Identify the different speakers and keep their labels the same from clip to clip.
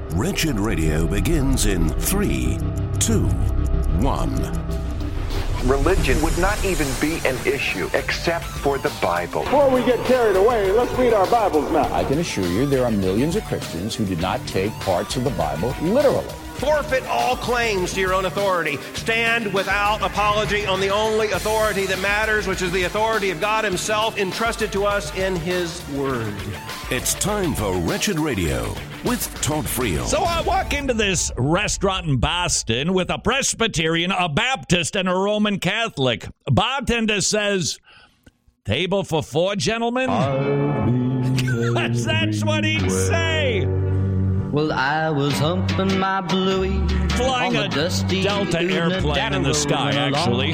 Speaker 1: Wretched Radio begins in 3, 2, 1.
Speaker 2: Religion would not even be an issue except for the Bible.
Speaker 3: Before we get carried away, let's read our Bibles now.
Speaker 4: I can assure you there are millions of Christians who did not take parts of the Bible literally.
Speaker 5: Forfeit all claims to your own authority. Stand without apology on the only authority that matters, which is the authority of God Himself entrusted to us in His Word.
Speaker 1: It's time for Wretched Radio with Todd Friel.
Speaker 6: So I walk into this restaurant in Boston with a Presbyterian, a Baptist, and a Roman Catholic. Bartender says, "Table for 4, gentlemen?" That's what he'd say.
Speaker 7: Well, I was humping my bluey,
Speaker 6: flying a Delta airplane in the sky, actually.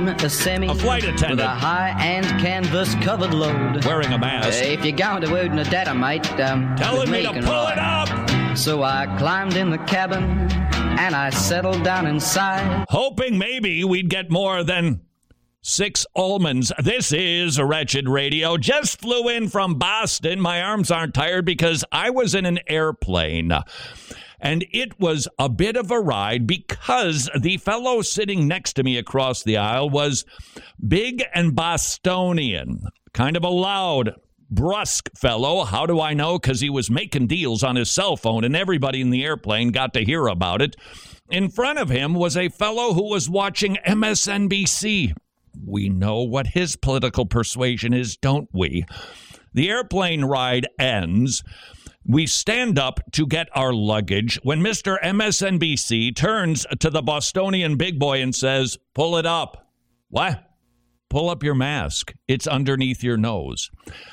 Speaker 6: A flight attendant.
Speaker 7: With a high-end canvas-covered load.
Speaker 6: Wearing a mask.
Speaker 7: If you're going to own a dynamite,
Speaker 6: telling me to pull it up.
Speaker 7: So I climbed in the cabin, and I settled down inside.
Speaker 6: Hoping maybe we'd get more than 6 almonds. This is Wretched Radio. Just flew in from Boston. My arms aren't tired because I was in an airplane. And it was a bit of a ride because the fellow sitting next to me across the aisle was big and Bostonian. Kind of a loud, brusque fellow. How do I know? Because he was making deals on his cell phone and everybody in the airplane got to hear about it. In front of him was a fellow who was watching MSNBC. We know what his political persuasion is, don't we? The airplane ride ends. We stand up to get our luggage when Mr. MSNBC turns to the Bostonian big boy and says, "Pull it up." What? Pull up your mask. It's underneath your nose.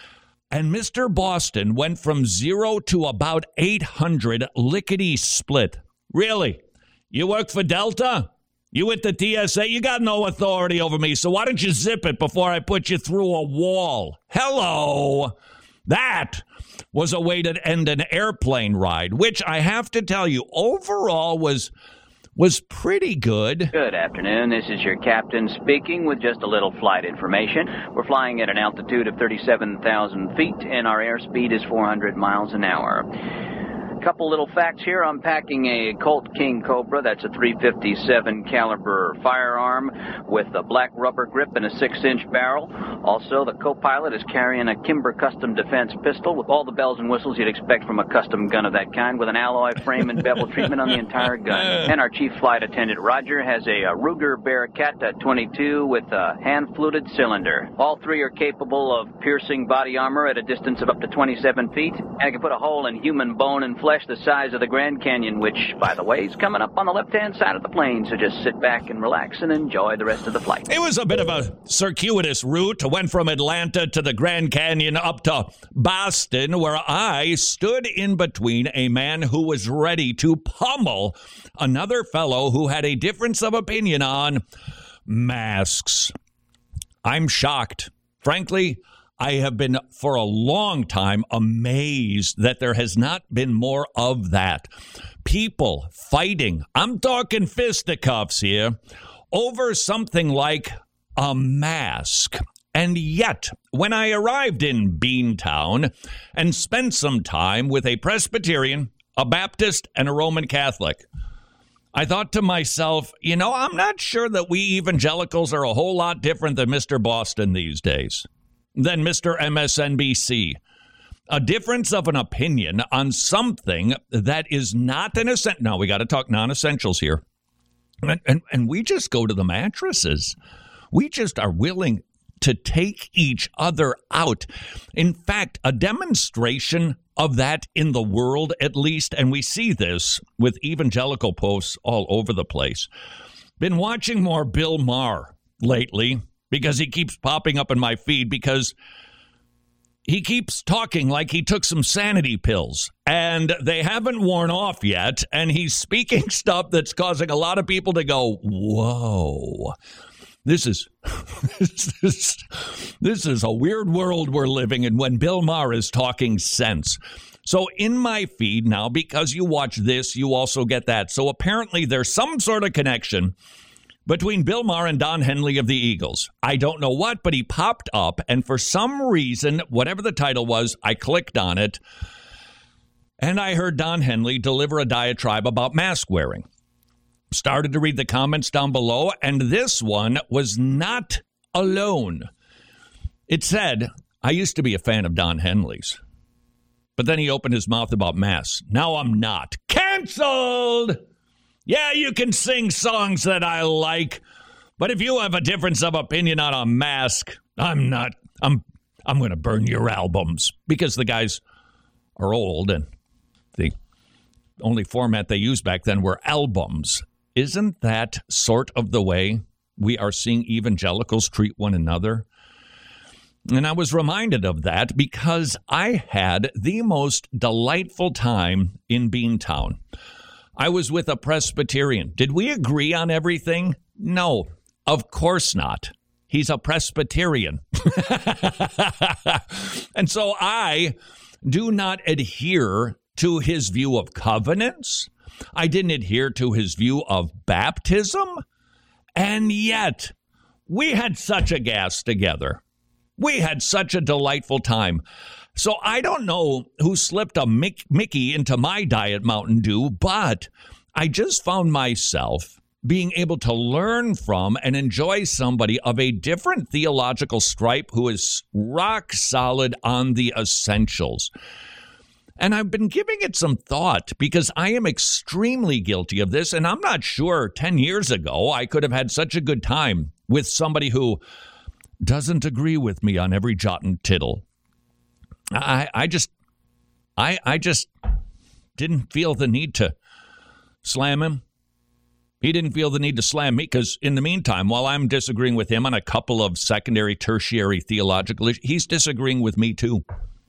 Speaker 6: And Mr. Boston went from 0 to about 800 lickety-split. Really? You work for Delta? You with the TSA? You got no authority over me, so why don't you zip it before I put you through a wall? Hello! That was a way to end an airplane ride, which I have to tell you, overall was pretty good.
Speaker 8: Good afternoon. This is your captain speaking with just a little flight information. We're flying at an altitude of 37,000 feet, and our airspeed is 400 miles an hour. Couple little facts here. I'm packing a Colt King Cobra. That's a .357 caliber firearm with a black rubber grip and a 6-inch barrel. Also, the co-pilot is carrying a Kimber Custom Defense pistol with all the bells and whistles you'd expect from a custom gun of that kind, with an alloy frame and bevel treatment on the entire gun. And our chief flight attendant, Roger, has a Ruger Bearcat 22 with a hand-fluted cylinder. All 3 are capable of piercing body armor at a distance of up to 27 feet. And can put a hole in human bone and flesh the size of the Grand Canyon, which, by the way, is coming up on the left-hand side of the plane, so just sit back and relax and enjoy the rest of the flight.
Speaker 6: It was a bit of a circuitous route. Went from Atlanta to the Grand Canyon up to Boston, where I stood in between a man who was ready to pummel another fellow who had a difference of opinion on masks. I'm shocked. Frankly, I have been for a long time amazed that there has not been more of that. People fighting, I'm talking fisticuffs here, over something like a mask. And yet, when I arrived in Beantown and spent some time with a Presbyterian, a Baptist, and a Roman Catholic, I thought to myself, I'm not sure that we evangelicals are a whole lot different than Mr. Boston these days. Than Mr. MSNBC. A difference of an opinion on something that is not an essential. Now, we got to talk non-essentials here. And we just go to the mattresses. We just are willing to take each other out. In fact, a demonstration of that in the world, at least, and we see this with evangelical posts all over the place. Been watching more Bill Maher lately, because he keeps popping up in my feed, because he keeps talking like he took some sanity pills, and they haven't worn off yet, and he's speaking stuff that's causing a lot of people to go, whoa, this is a weird world we're living in when Bill Maher is talking sense. So in my feed now, because you watch this, you also get that. So apparently there's some sort of connection between Bill Maher and Don Henley of the Eagles. I don't know what, but he popped up, and for some reason, whatever the title was, I clicked on it. And I heard Don Henley deliver a diatribe about mask wearing. Started to read the comments down below, and this one was not alone. It said, I used to be a fan of Don Henley's, but then he opened his mouth about masks. Now I'm not. Canceled! Yeah, you can sing songs that I like, but if you have a difference of opinion on a mask, I'm going to burn your albums, because the guys are old and the only format they used back then were albums. Isn't that sort of the way we are seeing evangelicals treat one another? And I was reminded of that because I had the most delightful time in Beantown. I was with a Presbyterian. Did we agree on everything? No, of course not. He's a Presbyterian. And so I do not adhere to his view of covenants. I didn't adhere to his view of baptism. And yet, we had such a gas together. We had such a delightful time. So I don't know who slipped a Mickey into my Diet Mountain Dew, but I just found myself being able to learn from and enjoy somebody of a different theological stripe who is rock solid on the essentials. And I've been giving it some thought because I am extremely guilty of this, and I'm not sure 10 years ago I could have had such a good time with somebody who doesn't agree with me on every jot and tittle. I just didn't feel the need to slam him. He didn't feel the need to slam me because in the meantime, while I'm disagreeing with him on a couple of secondary, tertiary theological issues, he's disagreeing with me too.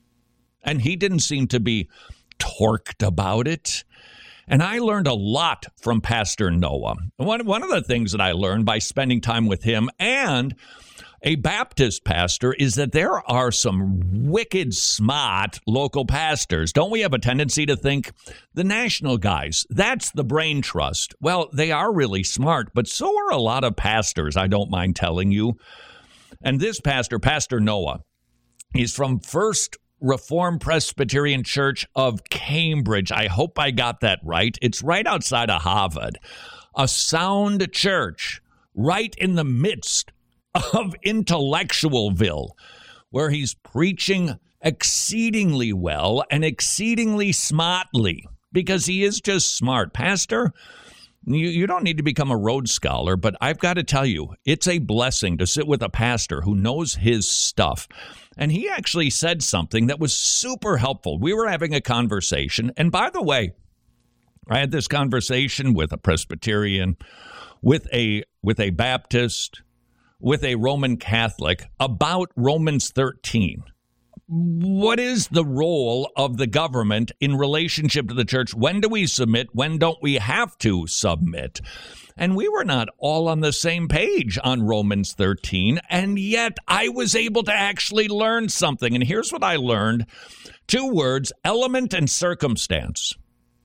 Speaker 6: And he didn't seem to be torqued about it. And I learned a lot from Pastor Noah. One of the things that I learned by spending time with him and a Baptist pastor is that there are some wicked smart local pastors. Don't we have a tendency to think the national guys, that's the brain trust? Well, they are really smart, but so are a lot of pastors, I don't mind telling you. And this pastor, Pastor Noah, he's from First Reformed Presbyterian Church of Cambridge. I hope I got that right. It's right outside of Harvard. A sound church right in the midst of Intellectualville, where he's preaching exceedingly well and exceedingly smartly, because he is just smart. Pastor, you don't need to become a Rhodes Scholar, but I've got to tell you, it's a blessing to sit with a pastor who knows his stuff. And he actually said something that was super helpful. We were having a conversation, and by the way, I had this conversation with a Presbyterian, with a Baptist, with a Roman Catholic about Romans 13. What is the role of the government in relationship to the church? When do we submit? When don't we have to submit? And we were not all on the same page on Romans 13, and yet I was able to actually learn something. And here's what I learned. 2 words, element and circumstance.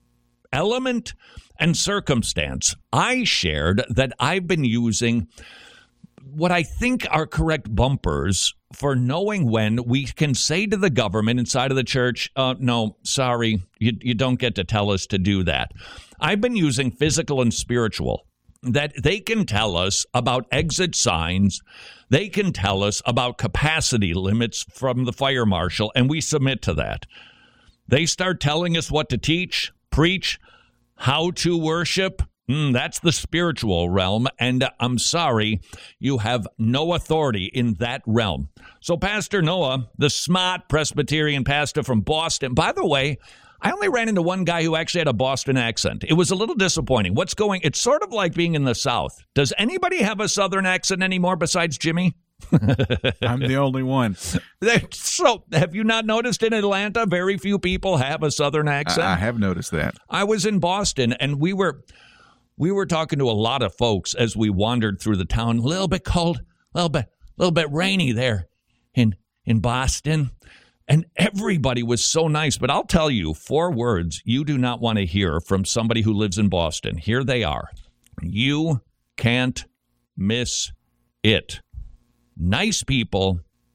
Speaker 6: Element and circumstance. I shared that I've been using what I think are correct bumpers for knowing when we can say to the government inside of the church, no, sorry, you don't get to tell us to do that. I've been using physical and spiritual, that they can tell us about exit signs. They can tell us about capacity limits from the fire marshal, and we submit to that. They start telling us what to teach, preach, how to worship. That's the spiritual realm, and I'm sorry, you have no authority in that realm. So Pastor Noah, the smart Presbyterian pastor from Boston, by the way, I only ran into one guy who actually had a Boston accent. It was a little disappointing. It's sort of like being in the South. Does anybody have a Southern accent anymore besides Jimmy?
Speaker 9: I'm the only one.
Speaker 6: So, have you not noticed in Atlanta, very few people have a Southern accent?
Speaker 9: I have noticed that. I
Speaker 6: was in Boston, and we were talking to a lot of folks as we wandered through the town. A little bit cold, a little bit rainy there in Boston. And everybody was so nice. But I'll tell you 4 words you do not want to hear from somebody who lives in Boston. Here they are. You can't miss it. Nice people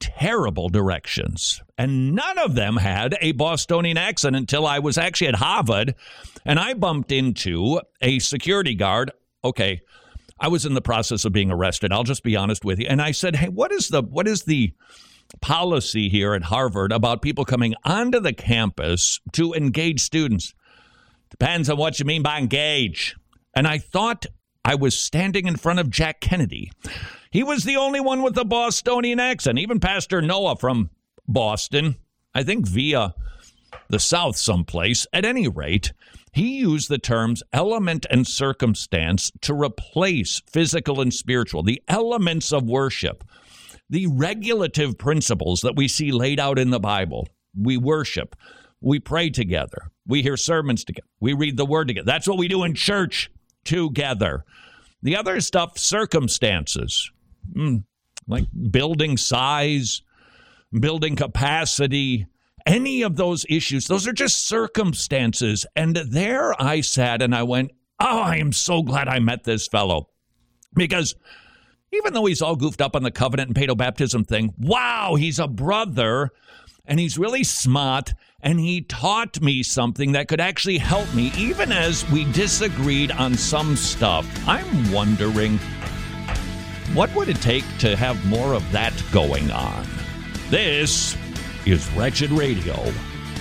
Speaker 6: terrible directions. And none of them had a Bostonian accent until I was actually at Harvard, and I bumped into a security guard. Okay, I was in the process of being arrested. I'll just be honest with you. And I said, hey, what is the policy here at Harvard about people coming onto the campus to engage students? Depends on what you mean by engage. And I thought I was standing in front of Jack Kennedy. He was the only one with a Bostonian accent. Even Pastor Noah from Boston, I think via the South someplace. At any rate, he used the terms element and circumstance to replace physical and spiritual, the elements of worship, the regulative principles that we see laid out in the Bible. We worship, we pray together, we hear sermons together, we read the word together. That's what we do in church together. The other stuff, circumstances, like building size, building capacity, any of those issues, those are just circumstances. And there I sat and I went, oh, I am so glad I met this fellow. Because even though he's all goofed up on the covenant and paedobaptism thing, wow, he's a brother and he's really smart. And he taught me something that could actually help me, even as we disagreed on some stuff. I'm wondering, what would it take to have more of that going on? This is Wretched Radio.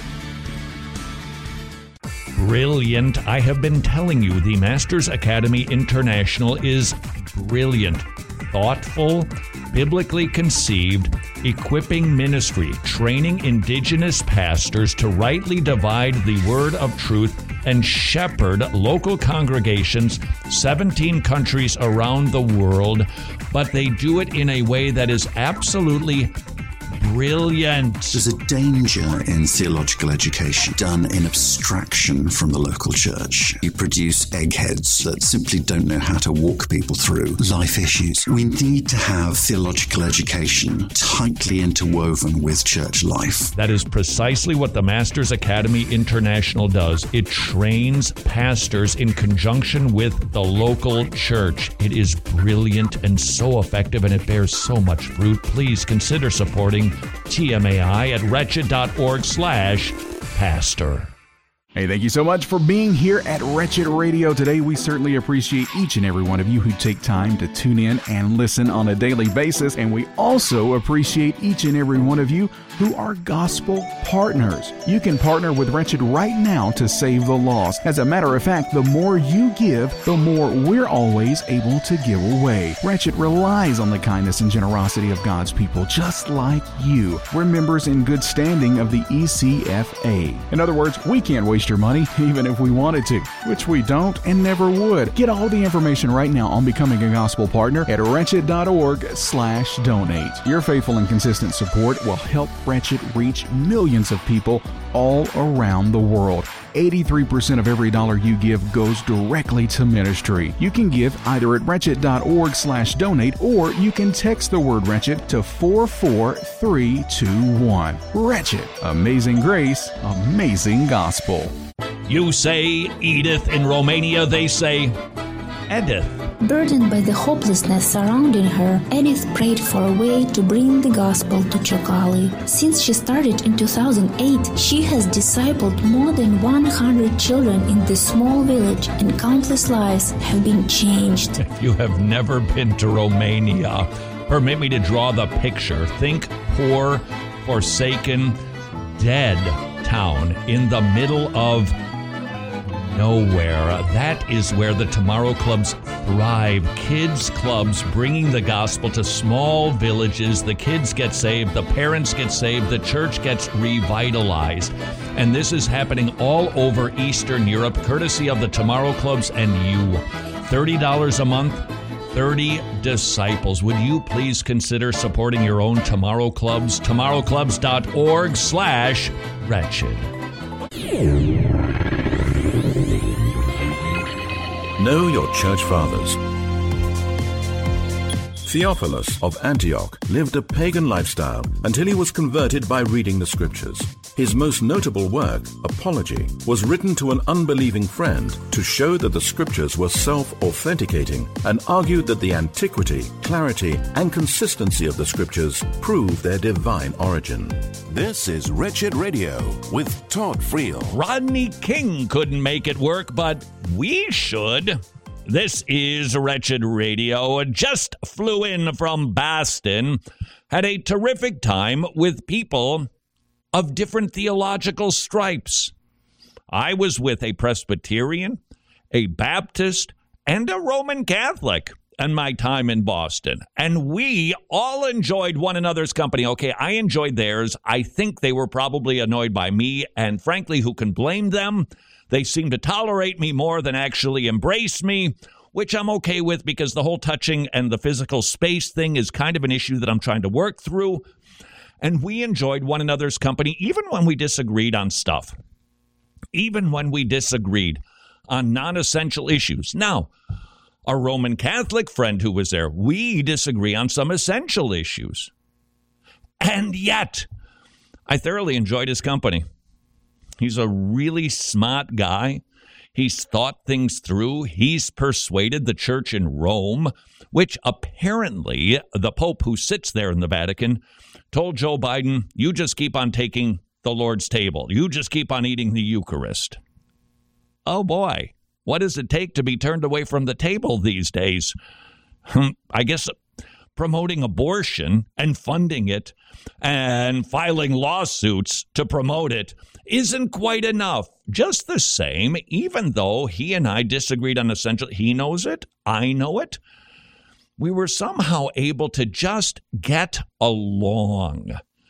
Speaker 6: Brilliant. I have been telling you, the Masters Academy International is brilliant, thoughtful, biblically conceived, equipping ministry, training indigenous pastors to rightly divide the word of truth and shepherd local congregations, 17 countries around the world, but they do it in a way that is absolutely brilliant.
Speaker 10: There's a danger in theological education done in abstraction from the local church. You produce eggheads that simply don't know how to walk people through life issues. We need to have theological education tightly interwoven with church life.
Speaker 6: That is precisely what the Masters Academy International does. It trains pastors in conjunction with the local church. It is brilliant and so effective, and it bears so much fruit. Please consider supporting TMAI at wretched.org/pastor.
Speaker 9: Hey, thank you so much for being here at Wretched Radio today. We certainly appreciate each and every one of you who take time to tune in and listen on a daily basis. And we also appreciate each and every one of you who are gospel partners. You can partner with Wretched right now to save the lost. As a matter of fact, the more you give, the more we're always able to give away. Wretched relies on the kindness and generosity of God's people, just like you. We're members in good standing of the ECFA. In other words, we can't waste your money, even if we wanted to, which we don't and never would. Get all the information right now on becoming a gospel partner at wretched.org/donate. Your faithful and consistent support will help Wretched reach millions of people all around the world. 83% of every dollar you give goes directly to ministry. You can give either at wretched.org/donate, or you can text the word Wretched to 44321. Wretched. Amazing grace, amazing gospel.
Speaker 6: You say Edith. In Romania, they say Edith.
Speaker 11: Burdened by the hopelessness surrounding her, Edith prayed for a way to bring the gospel to Ciocali. Since she started in 2008, she has discipled more than 100 children in this small village, and countless lives have been changed.
Speaker 6: If you have never been to Romania, permit me to draw the picture. Think poor, forsaken, dead town in the middle of nowhere. That is where the Tomorrow Clubs thrive. Kids clubs bringing the gospel to small villages. The kids get saved, the parents get saved, the church gets revitalized. And this is happening all over Eastern Europe, courtesy of the Tomorrow Clubs and you. $30 a month, 30 disciples. Would you please consider supporting your own Tomorrow Clubs? tomorrowclubs.org/wretched.
Speaker 1: Know your church fathers. Theophilus of Antioch lived a pagan lifestyle until he was converted by reading the scriptures.
Speaker 12: His most notable work, Apology, was written to an unbelieving friend to show that the scriptures were self-authenticating and argued that the antiquity, clarity, and consistency of the scriptures prove their divine origin.
Speaker 1: This is Wretched Radio with Todd Friel.
Speaker 6: Rodney King couldn't make it work, but we should. This is Wretched Radio. Just flew in from Boston. Had a terrific time with people of different theological stripes. I was with a Presbyterian, a Baptist, and a Roman Catholic in my time in Boston. And we all enjoyed one another's company. Okay, I enjoyed theirs. I think they were probably annoyed by me. And frankly, who can blame them? They seem to tolerate me more than actually embrace me, which I'm okay with because the whole touching and the physical space thing is kind of an issue that I'm trying to work through. And we enjoyed one another's company, even when we disagreed on stuff, even when we disagreed on non-essential issues. Now, our Roman Catholic friend who was there, we disagree on some essential issues. And yet, I thoroughly enjoyed his company. He's a really smart guy. He's thought things through. He's persuaded the church in Rome, which apparently the Pope who sits there in the Vatican told Joe Biden, you just keep on taking the Lord's table. You just keep on eating the Eucharist. Oh, boy. What does it take to be turned away from the table these days? I guess promoting abortion and funding it and filing lawsuits to promote it isn't quite enough. Just the same, even though he and I disagreed on essential, he knows it, I know it, we were somehow able to just get along.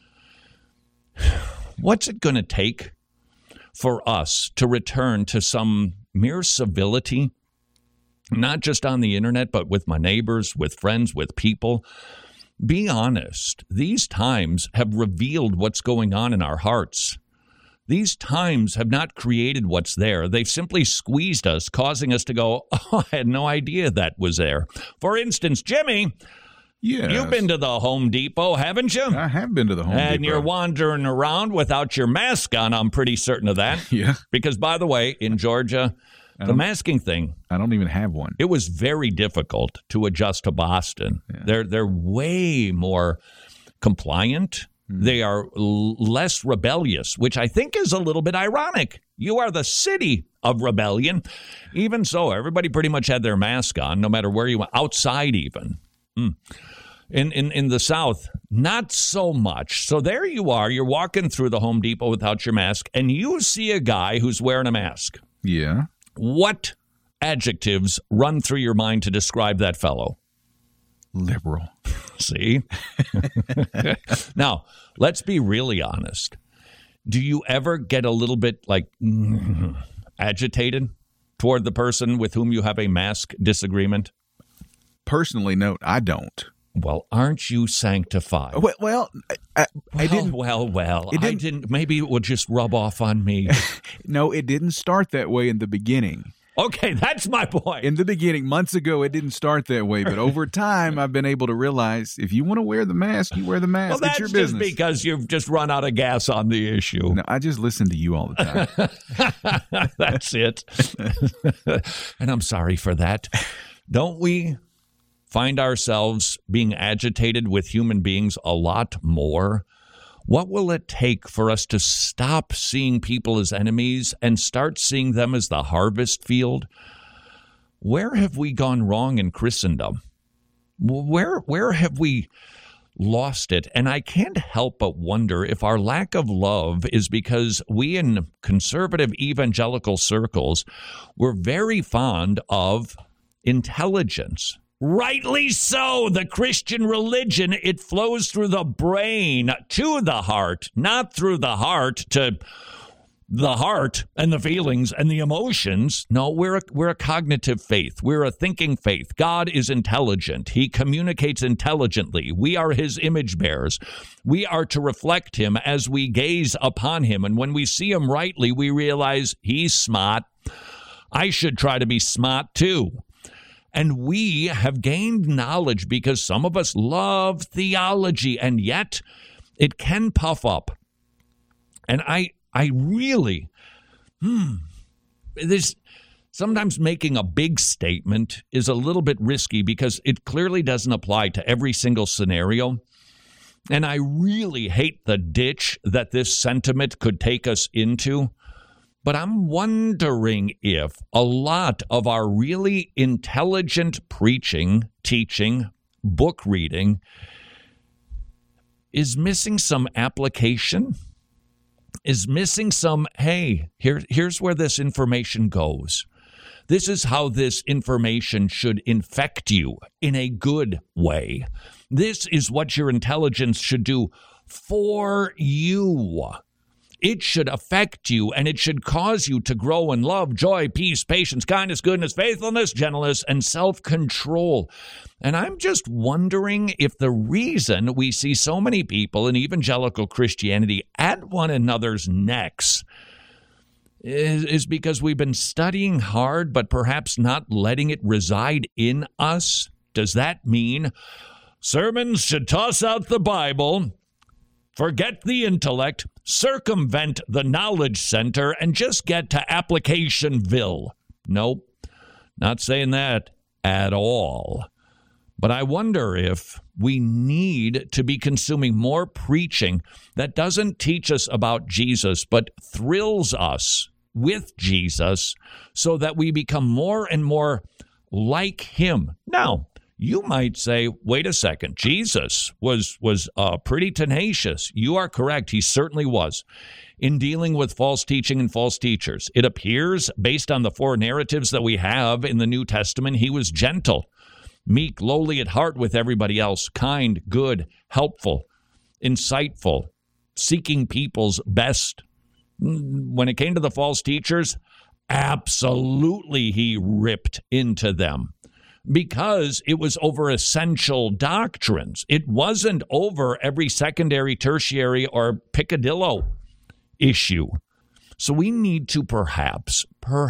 Speaker 6: What's it going to take for us to return to some mere civility, not just on the internet, but with my neighbors, with friends, with people? Be honest. These times have revealed what's going on in our hearts. These times have not created what's there. They've simply squeezed us, causing us to go, oh, I had no idea that was there. For instance, Jimmy,
Speaker 9: yes.
Speaker 6: You've been to the Home Depot, haven't you?
Speaker 9: I have been to the Home Depot.
Speaker 6: And you're wandering around without your mask on, I'm pretty certain of that.
Speaker 9: Yeah.
Speaker 6: Because, by the way, in Georgia, the masking thing.
Speaker 9: I don't even have one.
Speaker 6: It was very difficult to adjust to Boston. Yeah. They're way more compliant. They are less rebellious, which I think is a little bit ironic. You are the city of rebellion. Even so, everybody pretty much had their mask on, no matter where you went, outside even. In the South, not so much. So there you are. You're walking through the Home Depot without your mask, and you see a guy who's wearing a mask.
Speaker 9: Yeah.
Speaker 6: What adjectives run through your mind to describe that fellow?
Speaker 9: Liberal.
Speaker 6: See? Now, let's be really honest. Do you ever get a little bit agitated toward the person with whom you have a mask disagreement?
Speaker 9: Personally, no, I don't.
Speaker 6: Well, aren't you sanctified?
Speaker 9: I didn't.
Speaker 6: I didn't. Maybe it would just rub off on me.
Speaker 9: No, it didn't start that way in the beginning.
Speaker 6: Okay, that's my point.
Speaker 9: In the beginning, months ago, it didn't start that way. But over time, I've been able to realize if you want to wear the mask, you wear the mask.
Speaker 6: Well, that's
Speaker 9: it's your business.
Speaker 6: Just because you've just run out of gas on the issue.
Speaker 9: No, I just listen to you all the
Speaker 6: time. That's it. And I'm sorry for that. Don't we find ourselves being agitated with human beings a lot more? What will it take for us to stop seeing people as enemies and start seeing them as the harvest field? Where have we gone wrong in Christendom? Where have we lost it? And I can't help but wonder if our lack of love is because we in conservative evangelical circles were very fond of intelligence. Rightly so. The Christian religion, it flows through the brain to the heart, not through the heart to the heart and the feelings and the emotions. No, we're a cognitive faith. We're a thinking faith. God is intelligent. He communicates intelligently. We are his image bearers. We are to reflect him as we gaze upon him. And when we see him rightly, we realize he's smart. I should try to be smart too. And we have gained knowledge because some of us love theology, and yet it can puff up. And I really, this sometimes making a big statement is a little bit risky because it clearly doesn't apply to every single scenario. And I really hate the ditch that this sentiment could take us into. But I'm wondering if a lot of our really intelligent preaching, teaching, book reading is missing some application, is missing some, hey, here's where this information goes. This is how this information should infect you in a good way. This is what your intelligence should do for you. It should affect you, and it should cause you to grow in love, joy, peace, patience, kindness, goodness, faithfulness, gentleness, and self-control. And I'm just wondering if the reason we see so many people in evangelical Christianity at one another's necks is because we've been studying hard, but perhaps not letting it reside in us. Does that mean sermons should toss out the Bible, forget the intellect, circumvent the knowledge center, and just get to applicationville? Nope, not saying that at all. But I wonder if we need to be consuming more preaching that doesn't teach us about Jesus, but thrills us with Jesus so that we become more and more like him. Now, you might say, wait a second, Jesus was pretty tenacious. You are correct. He certainly was in dealing with false teaching and false teachers. It appears, based on the four narratives that we have in the New Testament, he was gentle, meek, lowly at heart with everybody else, kind, good, helpful, insightful, seeking people's best. When it came to the false teachers, absolutely he ripped into them because it was over essential doctrines. It wasn't over every secondary, tertiary, or picadillo issue. So we need to perhaps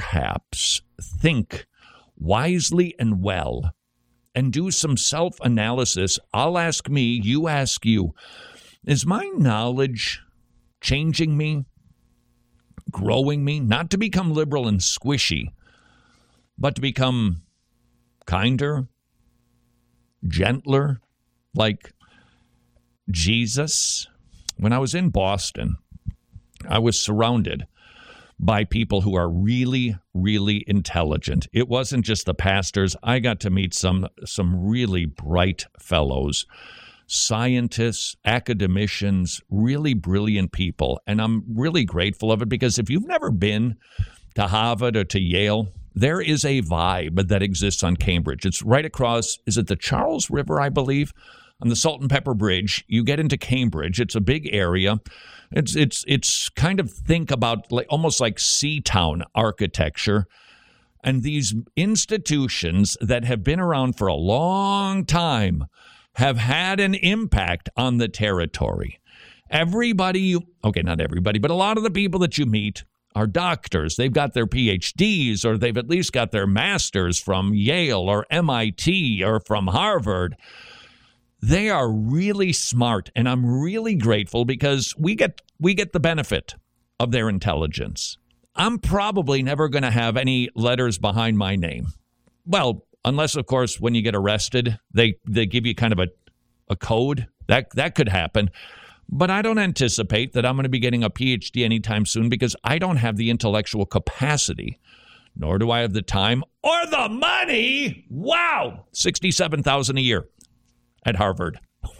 Speaker 6: think wisely and well and do some self-analysis. I'll ask me, you ask you, is my knowledge changing me, growing me? Not to become liberal and squishy, but to become kinder, gentler, like Jesus. When I was in Boston, I was surrounded by people who are really, really intelligent. It wasn't just the pastors. I got to meet some really bright fellows, scientists, academicians, really brilliant people. And I'm really grateful of it because if you've never been to Harvard or to Yale, there is a vibe that exists on Cambridge. It's right across, is it the Charles River, I believe? On the Salt and Pepper Bridge, you get into Cambridge. It's a big area. It's kind of, think about like almost like Seatown architecture. And these institutions that have been around for a long time have had an impact on the territory. Everybody, okay, not everybody, but a lot of the people that you meet are doctors. They've got their PhDs, or they've at least got their masters from Yale or MIT or from Harvard. They are really smart, and I'm really grateful because we get the benefit of their intelligence. I'm probably never going to have any letters behind my name. Well, unless, of course, when you get arrested, they give you kind of a code. That could happen. But I don't anticipate that I'm going to be getting a PhD anytime soon because I don't have the intellectual capacity, nor do I have the time or the money. Wow, $67,000 a year at Harvard.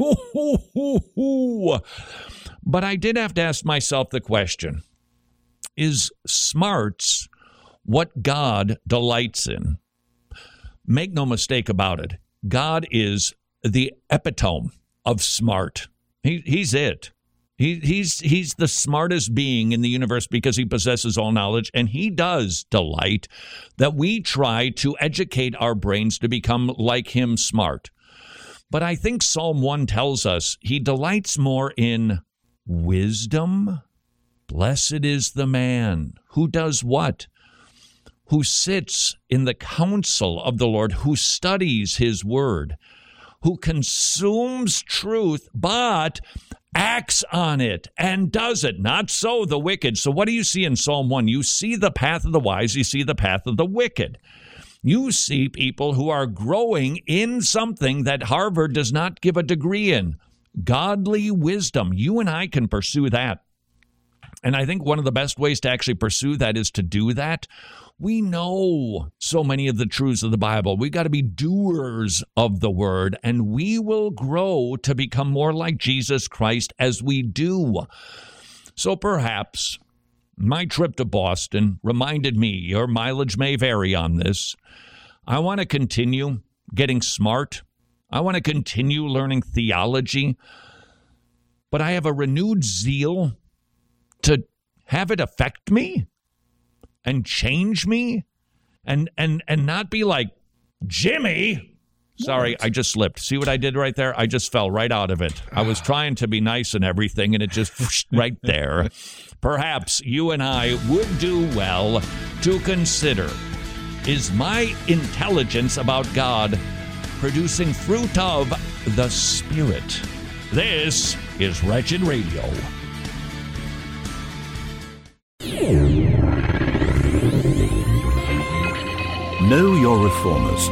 Speaker 6: But I did have to ask myself the question, is smarts what God delights in? Make no mistake about it. God is the epitome of smart. He's it. He's the smartest being in the universe because he possesses all knowledge, and he does delight that we try to educate our brains to become like him, smart. But I think Psalm 1 tells us he delights more in wisdom. Blessed is the man who does what? Who sits in the counsel of the Lord, who studies his word, who consumes truth, but acts on it and does it. Not so the wicked. So what do you see in Psalm 1? You see the path of the wise. You see the path of the wicked. You see people who are growing in something that Harvard does not give a degree in. Godly wisdom. You and I can pursue that. And I think one of the best ways to actually pursue that is to do that. We know so many of the truths of the Bible. We got to be doers of the word, and we will grow to become more like Jesus Christ as we do. So perhaps my trip to Boston reminded me, your mileage may vary on this. I want to continue getting smart. I want to continue learning theology. But I have a renewed zeal to have it affect me and change me and not be like, Jimmy. Sorry, I just slipped. See what I did right there? I just fell right out of it. I was trying to be nice and everything, and it just right there. Perhaps you and I would do well to consider, is my intelligence about God producing fruit of the Spirit? This is Wretched Radio.
Speaker 12: Know your reformers.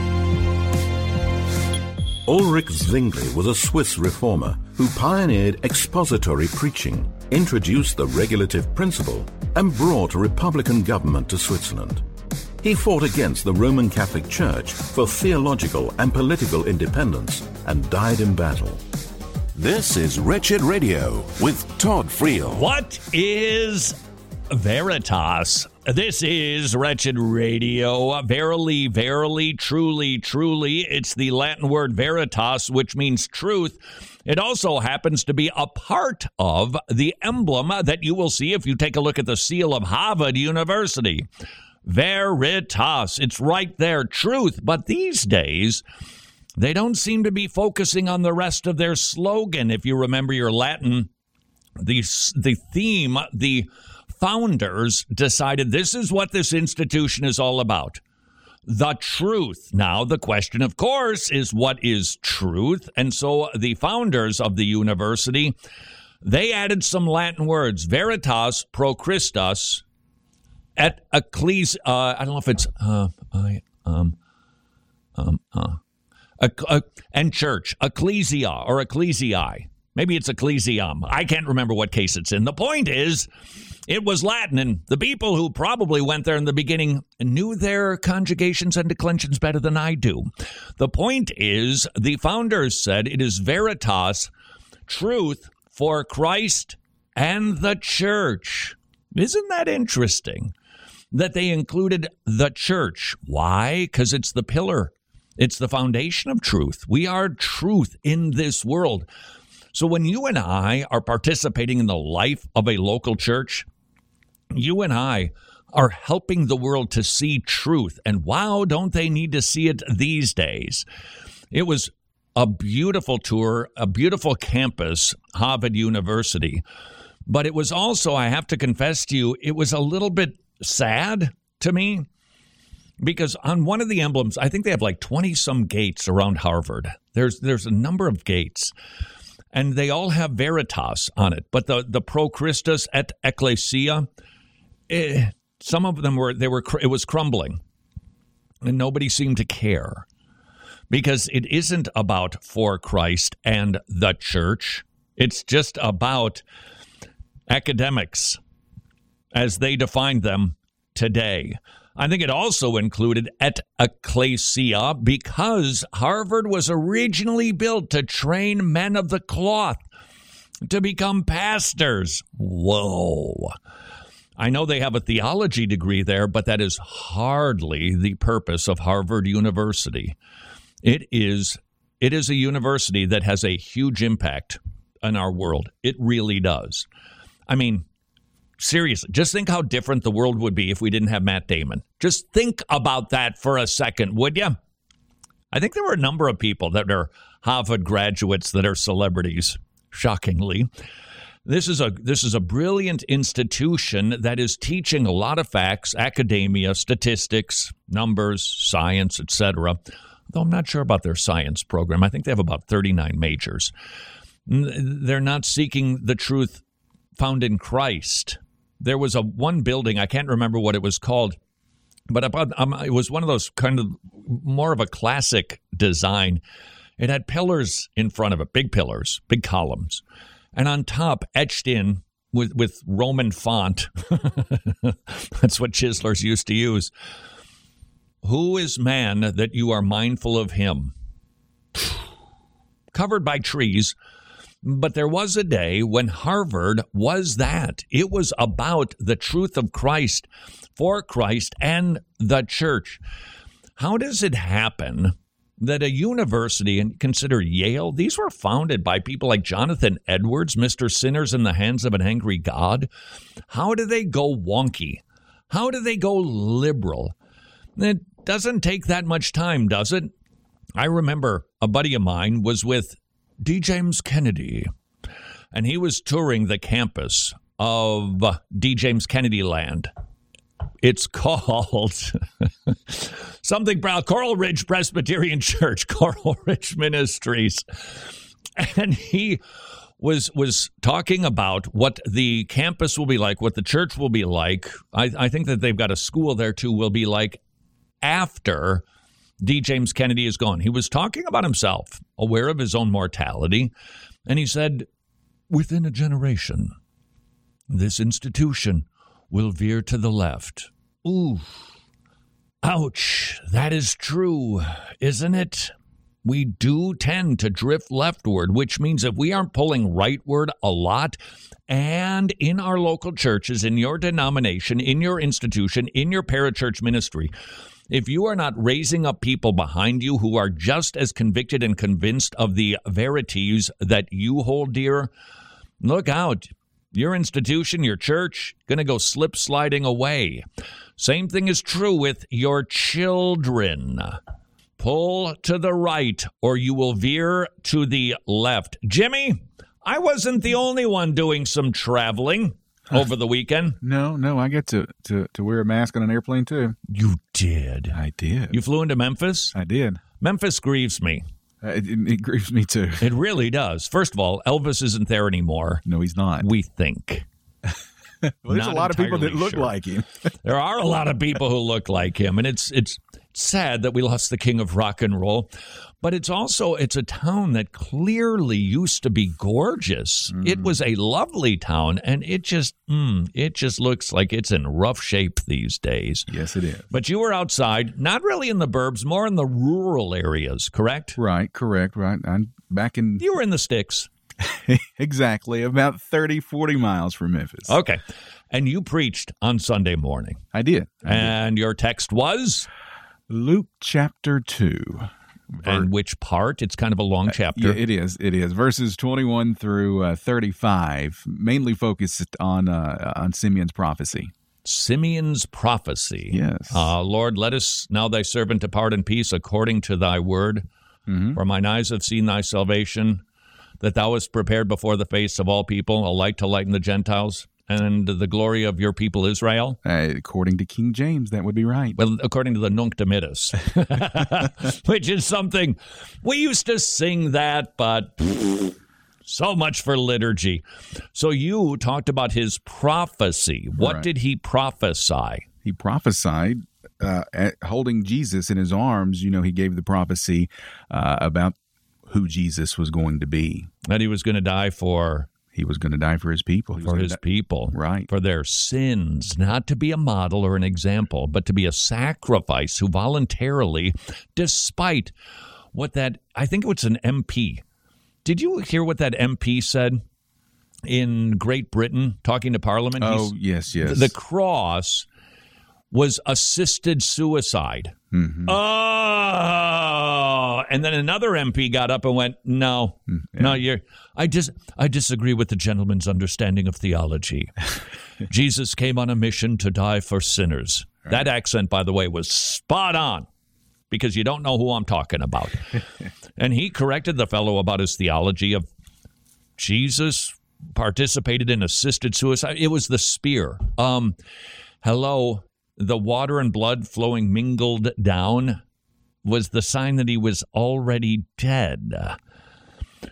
Speaker 12: Ulrich Zwingli was a Swiss reformer who pioneered expository preaching, introduced the regulative principle, and brought a republican government to Switzerland. He fought against the Roman Catholic Church for theological and political independence and died in battle.
Speaker 1: This is Wretched Radio with Todd Friel.
Speaker 6: What is Veritas? This is Wretched Radio. Verily, verily, truly, truly. It's the Latin word veritas, which means truth. It also happens to be a part of the emblem that you will see if you take a look at the seal of Harvard University. Veritas. It's right there. Truth. But these days, they don't seem to be focusing on the rest of their slogan. If you remember your Latin, the theme, the founders decided this is what this institution is all about. The truth. Now, the question, of course, is what is truth? And so the founders of the university, they added some Latin words. Veritas pro Christus et ecclesia. I don't know if it's and church. Ecclesia or ecclesiae. Maybe it's ecclesiam. I can't remember what case it's in. The point is, it was Latin, and the people who probably went there in the beginning knew their conjugations and declensions better than I do. The point is, the founders said it is veritas, truth for Christ and the church. Isn't that interesting that they included the church? Why? Because it's the pillar. It's the foundation of truth. We are truth in this world. So when you and I are participating in the life of a local church, you and I are helping the world to see truth. And wow, don't they need to see it these days? It was a beautiful tour, a beautiful campus, Harvard University. But it was also, I have to confess to you, it was a little bit sad to me. Because on one of the emblems, I think they have like 20-some gates around Harvard. There's a number of gates. And they all have veritas on it. But the pro Christus et ecclesia, some of them it was crumbling. And nobody seemed to care. Because it isn't about for Christ and the church. It's just about academics as they defined them today. I think it also included et ecclesia because Harvard was originally built to train men of the cloth to become pastors. Whoa. I know they have a theology degree there, but that is hardly the purpose of Harvard University. It is a university that has a huge impact on our world. It really does. I mean, seriously, just think how different the world would be if we didn't have Matt Damon. Just think about that for a second, would you? I think there were a number of people that are Harvard graduates that are celebrities, shockingly. This is a brilliant institution that is teaching a lot of facts, academia, statistics, numbers, science, etc. Though I'm not sure about their science program. I think they have about 39 majors. They're not seeking the truth found in Christ. There was one building, I can't remember what it was called, but it was one of those kind of more of a classic design. It had pillars in front of it, big pillars, big columns. And on top, etched in with Roman font, that's what chiselers used to use, "Who is man that you are mindful of him?" Covered by trees. But there was a day when Harvard was that. It was about the truth of Christ, for Christ, and the church. How does it happen that a university, and consider Yale, these were founded by people like Jonathan Edwards, Mr. Sinners in the Hands of an Angry God? How do they go wonky? How do they go liberal? It doesn't take that much time, does it? I remember a buddy of mine was with D. James Kennedy, and he was touring the campus of D. James Kennedy Land. It's called something proud, Coral Ridge Presbyterian Church, Coral Ridge Ministries. And he was talking about what the campus will be like, what the church will be like. I think that they've got a school there too, will be like after D. James Kennedy is gone. He was talking about himself, aware of his own mortality, and he said, within a generation, this institution will veer to the left. Ooh, ouch, that is true, isn't it? We do tend to drift leftward, which means if we aren't pulling rightward a lot, and in our local churches, in your denomination, in your institution, in your parachurch ministry, if you are not raising up people behind you who are just as convicted and convinced of the verities that you hold dear, look out. Your institution, your church, going to go slip sliding away. Same thing is true with your children. Pull to the right or you will veer to the left. Jimmy, I wasn't the only one doing some traveling over the weekend.
Speaker 9: No, I get to wear a mask on an airplane too.
Speaker 6: You did?
Speaker 9: I did.
Speaker 6: You flew into Memphis?
Speaker 9: I did.
Speaker 6: Memphis grieves me.
Speaker 9: It grieves me too.
Speaker 6: It really does. First of all, Elvis isn't there anymore.
Speaker 9: No, he's not.
Speaker 6: We think.
Speaker 9: Well, there's a lot of people that look like him.
Speaker 6: There are a lot of people who look like him, and it's sad that we lost the king of rock and roll. But it's a town that clearly used to be gorgeous. It was a lovely town, and it just looks like it's in rough shape these days.
Speaker 9: Yes, it is.
Speaker 6: But you were outside, not really in the burbs, more in the rural areas, correct?
Speaker 9: Right, correct. Right. I'm back in.
Speaker 6: You were in the sticks.
Speaker 9: Exactly, about 30, 40 miles from Memphis.
Speaker 6: Okay. And you preached on Sunday morning.
Speaker 9: I did.
Speaker 6: And your text was?
Speaker 9: Luke chapter 2.
Speaker 6: And which part? It's kind of a long chapter.
Speaker 9: Yeah, it is. It is. Verses 21 through 35, mainly focused on Simeon's prophecy.
Speaker 6: Simeon's prophecy.
Speaker 9: Yes.
Speaker 6: Lord, let us now thy servant depart in peace according to thy word. For mine eyes have seen thy salvation, that thou hast prepared before the face of all people a light to lighten the Gentiles, and the glory of your people Israel?
Speaker 9: According to King James, that would be right.
Speaker 6: Well, according to the Nunc Dimittis, which is something, we used to sing that, but so much for liturgy. So you talked about his prophecy. What did he prophesy?
Speaker 9: He prophesied holding Jesus in his arms. You know, he gave the prophecy about who Jesus was going to be.
Speaker 6: That he was going to die for...
Speaker 9: He was going to die for his people.
Speaker 6: For his people.
Speaker 9: Right.
Speaker 6: For their sins. Not to be a model or an example, but to be a sacrifice who voluntarily, despite what that... I think it was an MP. Did you hear what that MP said in Great Britain, talking to Parliament?
Speaker 9: Oh, yes.
Speaker 6: The cross was assisted suicide.
Speaker 9: Mm-hmm.
Speaker 6: Oh, and then another MP got up and went, no, I disagree with the gentleman's understanding of theology. Jesus came on a mission to die for sinners. Right. That accent, by the way, was spot on, because you don't know who I'm talking about. And he corrected the fellow about his theology of Jesus participated in assisted suicide. It was the spear. Hello. The water and blood flowing mingled down was the sign that he was already dead.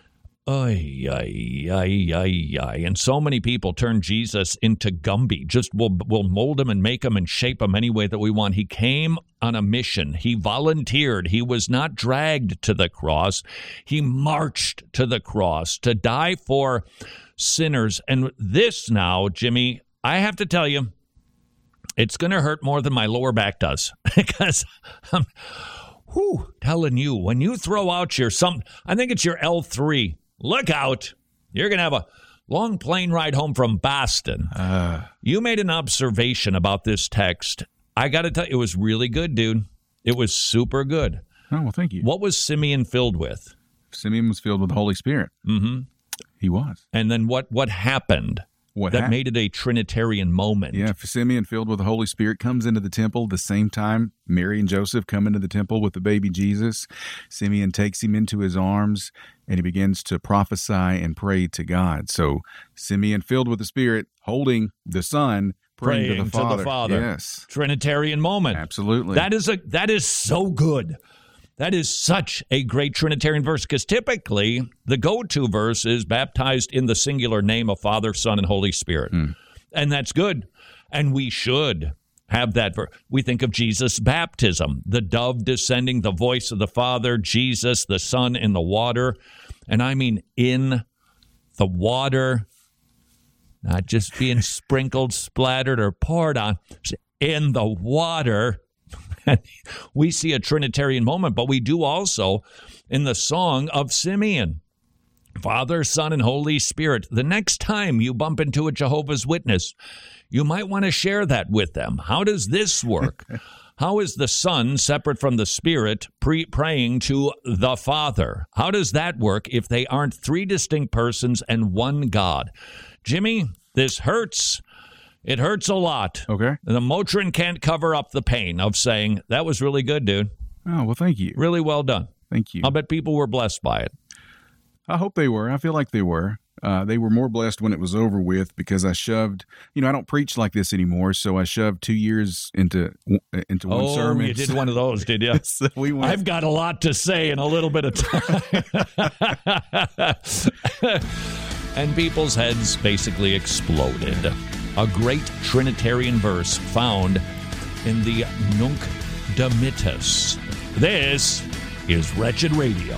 Speaker 6: Ay, ay, ay, ay, ay. And so many people turn Jesus into Gumby. Just we'll mold him and make him and shape him any way that we want. He came on a mission. He volunteered. He was not dragged to the cross. He marched to the cross to die for sinners. And this now, Jimmy, I have to tell you, it's going to hurt more than my lower back does. Because I'm telling you, when you throw out your I think it's your L3. Look out. You're going to have a long plane ride home from Boston. You made an observation about this text. I got to tell you, it was really good, dude. It was super good.
Speaker 9: Oh, well, thank you.
Speaker 6: What was Simeon filled with?
Speaker 9: Simeon was filled with the Holy Spirit.
Speaker 6: Mm-hmm.
Speaker 9: He was.
Speaker 6: And then what happened? Made it a Trinitarian moment.
Speaker 9: Yeah, Simeon filled with the Holy Spirit comes into the temple the same time Mary and Joseph come into the temple with the baby Jesus. Simeon takes him into his arms, and he begins to prophesy and pray to God. So Simeon filled with the Spirit, holding the Son, praying to the Father. Yes.
Speaker 6: Trinitarian moment.
Speaker 9: Absolutely.
Speaker 6: That is so good. That is such a great Trinitarian verse, because typically the go-to verse is baptized in the singular name of Father, Son, and Holy Spirit. And that's good. And we should have that verse. We think of Jesus' baptism, the dove descending, the voice of the Father, Jesus, the Son in the water. And I mean in the water, not just being sprinkled, splattered, or poured on, in the water. We see a Trinitarian moment, but we do also in the Song of Simeon. Father, Son, and Holy Spirit. The next time you bump into a Jehovah's Witness, you might want to share that with them. How does this work? How is the Son separate from the Spirit praying to the Father? How does that work if they aren't three distinct persons and one God? Jimmy, this hurts. It hurts a lot.
Speaker 9: Okay.
Speaker 6: The Motrin can't cover up the pain of saying, that was really good, dude.
Speaker 9: Oh, well, thank you.
Speaker 6: Really well done.
Speaker 9: Thank you.
Speaker 6: I'll bet people were blessed by it.
Speaker 9: I hope they were. I feel like they were. They were more blessed when it was over with, because I shoved, I don't preach like this anymore, so I shoved 2 years into one sermon.
Speaker 6: Oh, you did one of those, did you?
Speaker 9: So
Speaker 6: I've got a lot to say in a little bit of time. And people's heads basically exploded. A great Trinitarian verse found in the Nunc Dimittis. This is Wretched Radio.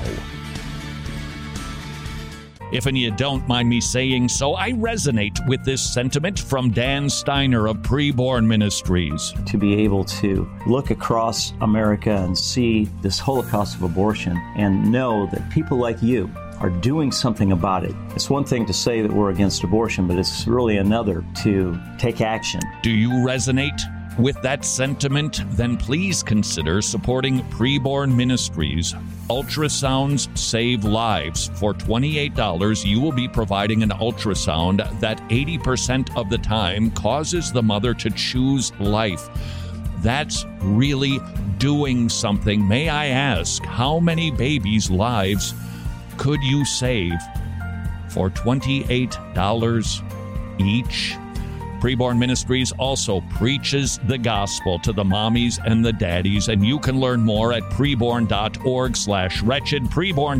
Speaker 6: If and you don't mind me saying so, I resonate with this sentiment from Dan Steiner of Preborn Ministries.
Speaker 13: To be able to look across America and see this Holocaust of abortion and know that people like you are doing something about it. It's one thing to say that we're against abortion, but it's really another to take action.
Speaker 6: Do you resonate with that sentiment? Then please consider supporting Preborn Ministries. Ultrasounds save lives. For $28, you will be providing an ultrasound that 80% of the time causes the mother to choose life. That's really doing something. May I ask, how many babies' lives could you save for $28 each? Preborn Ministries also preaches the gospel to the mommies and the daddies, and you can learn more at preborn.org/wretched,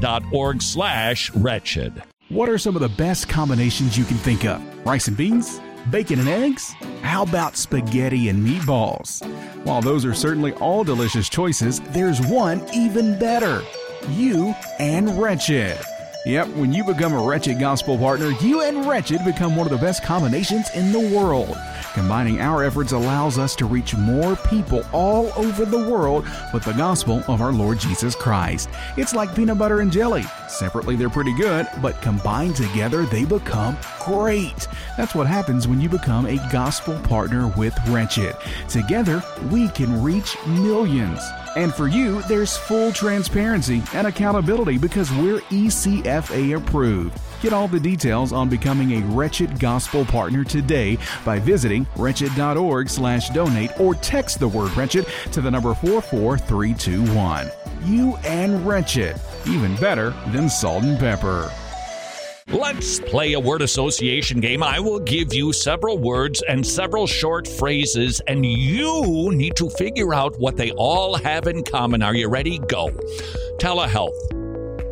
Speaker 6: preborn.org/wretched.
Speaker 9: What are some of the best combinations you can think of? Rice and beans? Bacon and eggs? How about spaghetti and meatballs? While those are certainly all delicious choices, there's one even better. You and Wretched. Yep, when you become a Wretched Gospel partner, you and Wretched become one of the best combinations in the world. Combining our efforts allows us to reach more people all over the world with the gospel of our Lord Jesus Christ. It's like peanut butter and jelly. Separately, they're pretty good, but combined together, they become great. That's what happens when you become a gospel partner with Wretched. Together, we can reach millions. And for you, there's full transparency and accountability because we're ECFA approved. Get all the details on becoming a Wretched Gospel partner today by visiting wretched.org/donate or text the word Wretched to the number 44321. You and Wretched, even better than salt and pepper.
Speaker 6: Let's play a word association game. I will give you several words and several short phrases, and you need to figure out what they all have in common. Are you ready? Go. Telehealth.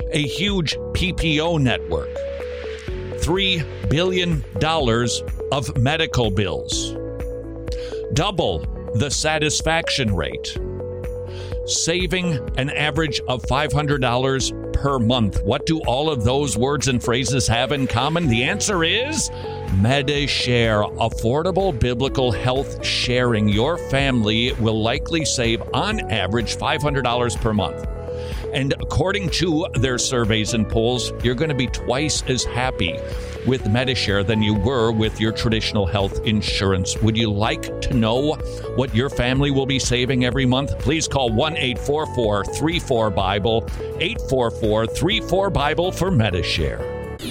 Speaker 6: a huge PPO network, $3 billion of medical bills, double the satisfaction rate, saving an average of $500 per month. What do all of those words and phrases have in common? The answer is Medi-Share, affordable biblical health sharing. Your family will likely save on average $500 per month. And according to their surveys and polls, you're going to be twice as happy with Medi-Share than you were with your traditional health insurance. Would you like to know what your family will be saving every month? Please call 1-844-34-BIBLE, 844-34-BIBLE for Medi-Share.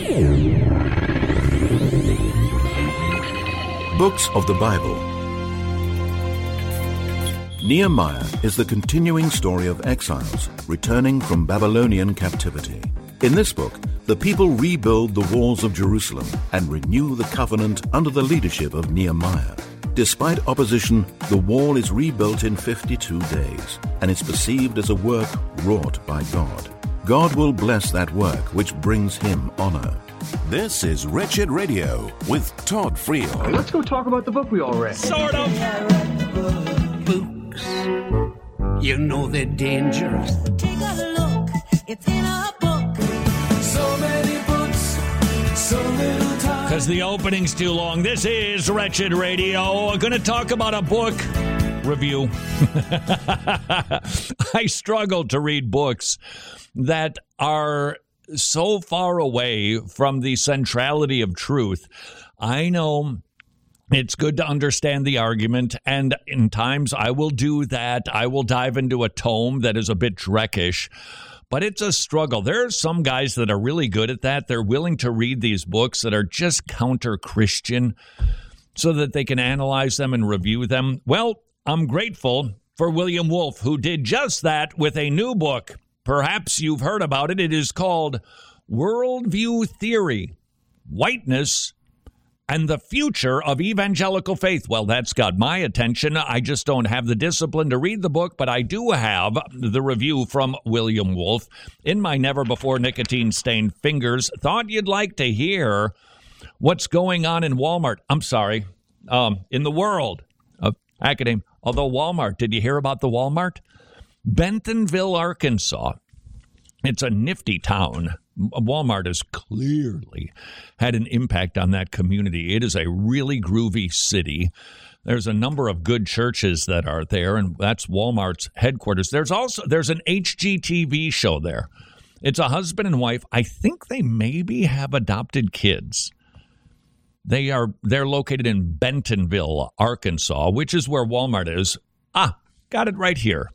Speaker 12: Books of the Bible. Nehemiah is the continuing story of exiles returning from Babylonian captivity. In this book, the people rebuild the walls of Jerusalem and renew the covenant under the leadership of Nehemiah. Despite opposition, the wall is rebuilt in 52 days, and is perceived as a work wrought by God. God will bless that work which brings him honor.
Speaker 1: This is Wretched Radio with Todd Friel.
Speaker 14: Let's go talk about the book we all read.
Speaker 6: Sort of.
Speaker 15: Books, you know they're dangerous. Take a look, it's in a book. So many books, so little time.
Speaker 6: Because the opening's too long. This is Wretched Radio. We're going to talk about a book review. I struggle to read books that are so far away from the centrality of truth. I know it's good to understand the argument, and in times I will do that. I will dive into a tome that is a bit Dreckish, but it's a struggle. There are some guys that are really good at that. They're willing to read these books that are just counter-Christian so that they can analyze them and review them. Well, I'm grateful for William Wolfe, who did just that with a new book. Perhaps you've heard about it. It is called Worldview Theory, Whiteness, and the Future of Evangelical Faith. Well, that's got my attention. I just don't have the discipline to read the book, but I do have the review from William Wolfe in my never-before-nicotine-stained fingers. Thought you'd like to hear what's going on in Walmart. I'm sorry, in the world of academia. Although Walmart, did you hear about the Walmart? Bentonville, Arkansas. It's a nifty town. Walmart has clearly had an impact on that community. It is a really groovy city. There's a number of good churches that are there, and that's Walmart's headquarters. There's an HGTV show there. It's a husband and wife. I think they maybe have adopted kids. They're located in Bentonville, Arkansas, which is where Walmart is. Got it right here.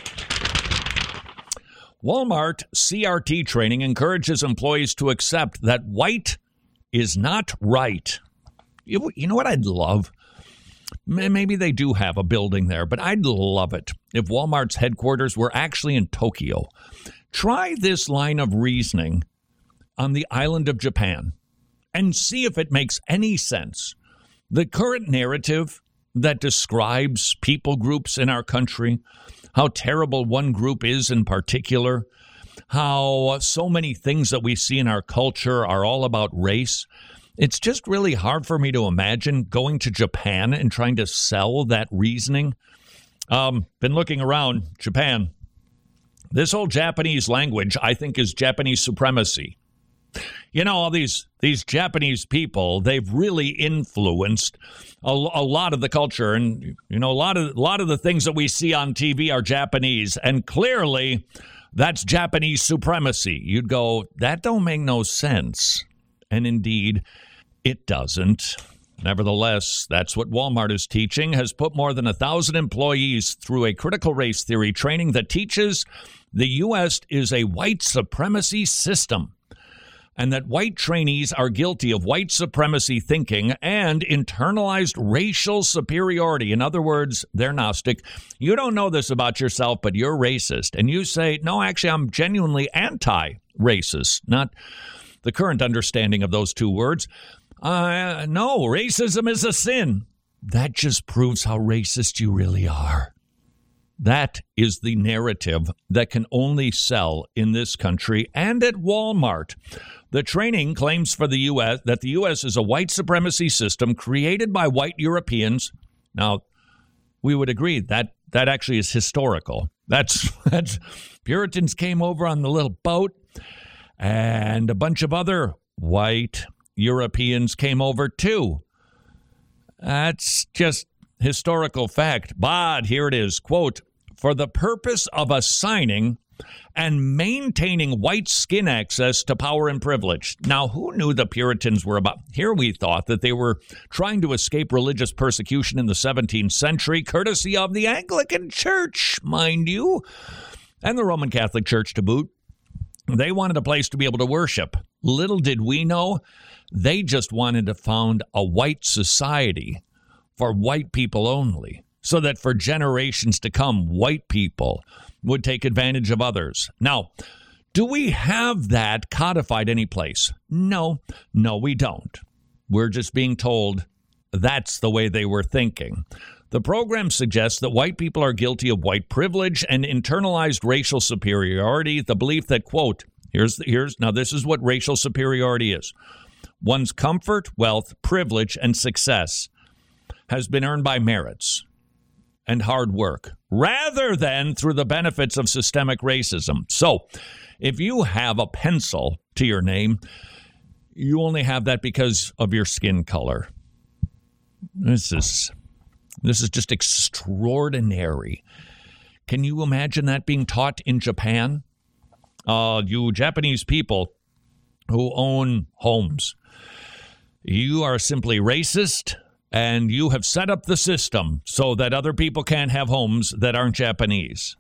Speaker 6: Walmart CRT training encourages employees to accept that white is not right. You know what I'd love? Maybe they do have a building there, but I'd love it if Walmart's headquarters were actually in Tokyo. Try this line of reasoning on the island of Japan and see if it makes any sense. The current narrative that describes people groups in our country, how terrible one group is in particular, how so many things that we see in our culture are all about race. It's just really hard for me to imagine going to Japan and trying to sell that reasoning. Been looking around Japan. This whole Japanese language, I think, is Japanese supremacy. You know, all these Japanese people, they've really influenced a lot of the culture. And, you know, a lot of the things that we see on TV are Japanese. And clearly, that's Japanese supremacy. You'd go, that don't make no sense. And indeed, it doesn't. Nevertheless, that's what Walmart is teaching, has put more than 1,000 employees through a critical race theory training that teaches the U.S. is a white supremacy system, and that white trainees are guilty of white supremacy thinking and internalized racial superiority. In other words, they're Gnostic. You don't know this about yourself, but you're racist. And you say, no, actually, I'm genuinely anti-racist, not the current understanding of those two words. No, racism is a sin. That just proves how racist you really are. That is the narrative that can only sell in this country and at Walmart. The training claims for the U.S. that the U.S. is a white supremacy system created by white Europeans. Now, we would agree that actually is historical. That's Puritans came over on the little boat, and a bunch of other white Europeans came over too. That's just historical fact. But here it is, quote, for the purpose of assigning and maintaining white skin access to power and privilege. Now, who knew the Puritans were about? Here we thought that they were trying to escape religious persecution in the 17th century, courtesy of the Anglican Church, mind you, and the Roman Catholic Church to boot. They wanted a place to be able to worship. Little did we know, they just wanted to found a white society for white people only, so that for generations to come, white people would take advantage of others. Now, do we have that codified any place? No, we don't. We're just being told that's the way they were thinking. The program suggests that white people are guilty of white privilege and internalized racial superiority, the belief that, quote, now this is what racial superiority is. One's comfort, wealth, privilege, and success has been earned by merits and hard work, rather than through the benefits of systemic racism. So, if you have a pencil to your name, you only have that because of your skin color. This is just extraordinary. Can you imagine that being taught in Japan? You Japanese people who own homes, you are simply racist, and you have set up the system so that other people can't have homes that aren't Japanese.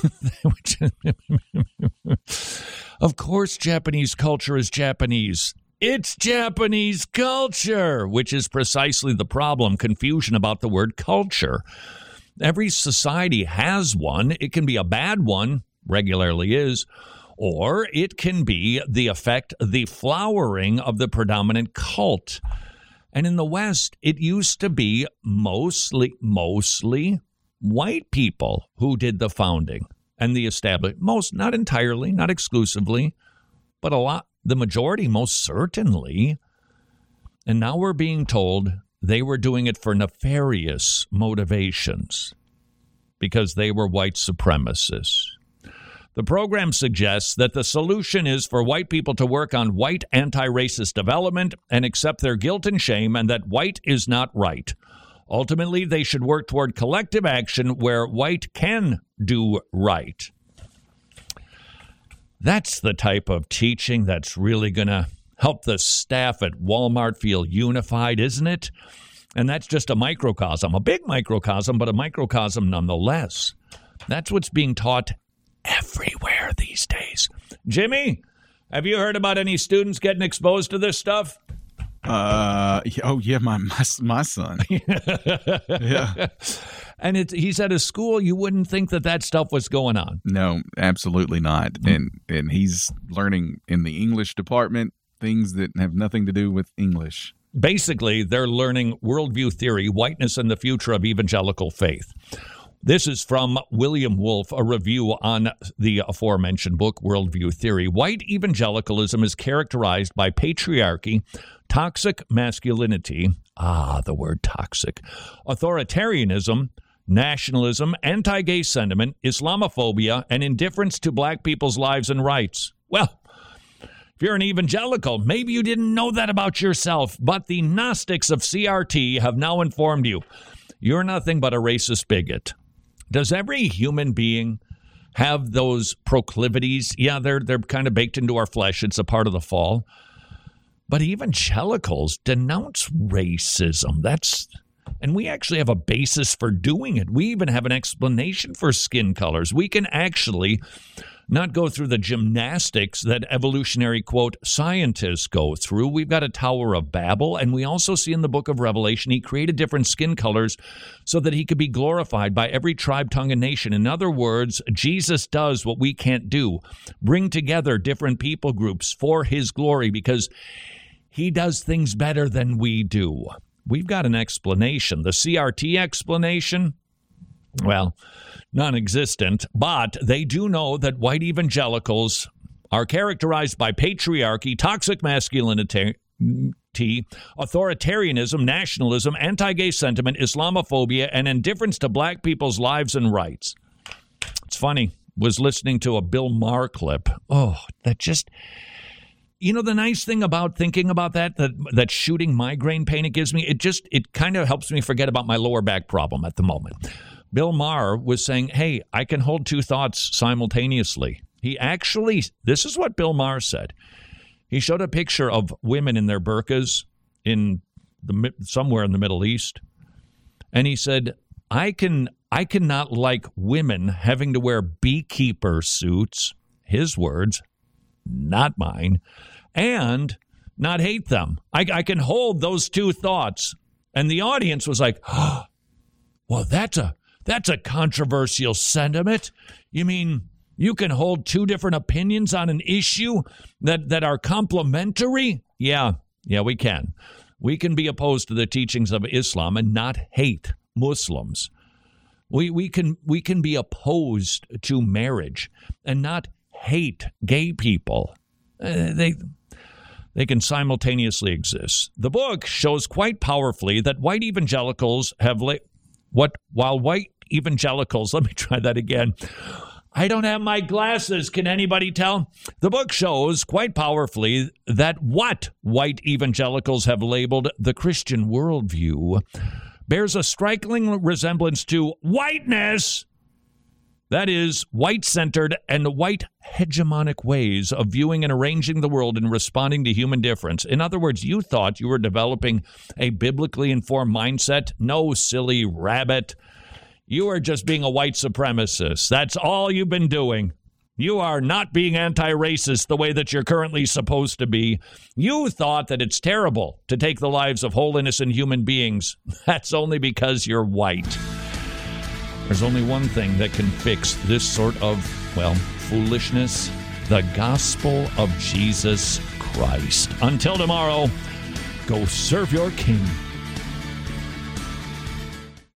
Speaker 6: Of course, Japanese culture is Japanese. It's Japanese culture, which is precisely the problem, confusion about the word culture. Every society has one. It can be a bad one, regularly is, or it can be the flowering of the predominant cult. And in the West, it used to be mostly white people who did the founding and the establishment. Not entirely, not exclusively, but the majority most certainly. And now we're being told they were doing it for nefarious motivations because they were white supremacists. The program suggests that the solution is for white people to work on white anti-racist development and accept their guilt and shame, and that white is not right. Ultimately, they should work toward collective action where white can do right. That's the type of teaching that's really going to help the staff at Walmart feel unified, isn't it? And that's just a microcosm, a big microcosm, but a microcosm nonetheless. That's what's being taught everywhere these days. Jimmy, have you heard about any students getting exposed to this stuff?
Speaker 9: My son. Yeah.
Speaker 6: And he's at a school, you wouldn't think that stuff was going on.
Speaker 9: No, absolutely not. And he's learning in the English department things that have nothing to do with English.
Speaker 6: Basically, they're learning worldview theory, whiteness, and the future of evangelical faith. This is from William Wolfe, a review on the aforementioned book, Worldview Theory. White evangelicalism is characterized by patriarchy, toxic masculinity, the word toxic, authoritarianism, nationalism, anti-gay sentiment, Islamophobia, and indifference to black people's lives and rights. Well, if you're an evangelical, maybe you didn't know that about yourself, but the Gnostics of CRT have now informed you. You're nothing but a racist bigot. Does every human being have those proclivities? Yeah, they're kind of baked into our flesh. It's a part of the fall. But evangelicals denounce racism. And we actually have a basis for doing it. We even have an explanation for skin colors. We can actually not go through the gymnastics that evolutionary, quote, scientists go through. We've got a Tower of Babel, and we also see in the book of Revelation, he created different skin colors so that he could be glorified by every tribe, tongue, and nation. In other words, Jesus does what we can't do, bring together different people groups for his glory, because he does things better than we do. We've got an explanation. The CRT explanation, Well, non-existent, but they do know that white evangelicals are characterized by patriarchy, toxic masculinity, authoritarianism, nationalism, anti-gay sentiment, Islamophobia, and indifference to black people's lives and rights. It's funny. Was listening to a Bill Maher clip. Oh, that just... You know, the nice thing about thinking about that shooting migraine pain it gives me, it kind of helps me forget about my lower back problem at the moment. Bill Maher was saying, hey, I can hold two thoughts simultaneously. This is what Bill Maher said. He showed a picture of women in their burqas somewhere in the Middle East. And he said, I cannot like women having to wear beekeeper suits, his words, not mine, and not hate them. I can hold those two thoughts. And the audience was like, oh, well, that's a controversial sentiment. You mean you can hold two different opinions on an issue that are complementary? Yeah, we can. We can be opposed to the teachings of Islam and not hate Muslims. We can be opposed to marriage and not hate gay people. They can simultaneously exist. The book shows quite powerfully that white evangelicals have while white evangelicals, let me try that again. I don't have my glasses. Can anybody tell? The book shows quite powerfully that what white evangelicals have labeled the Christian worldview bears a striking resemblance to whiteness. That is, white-centered and white hegemonic ways of viewing and arranging the world and responding to human difference. In other words, you thought you were developing a biblically informed mindset? No, silly rabbit. You are just being a white supremacist. That's all you've been doing. You are not being anti-racist the way that you're currently supposed to be. You thought that it's terrible to take the lives of whole innocent human beings. That's only because you're white. There's only one thing that can fix this sort of, foolishness: the gospel of Jesus Christ. Until tomorrow, go serve your King.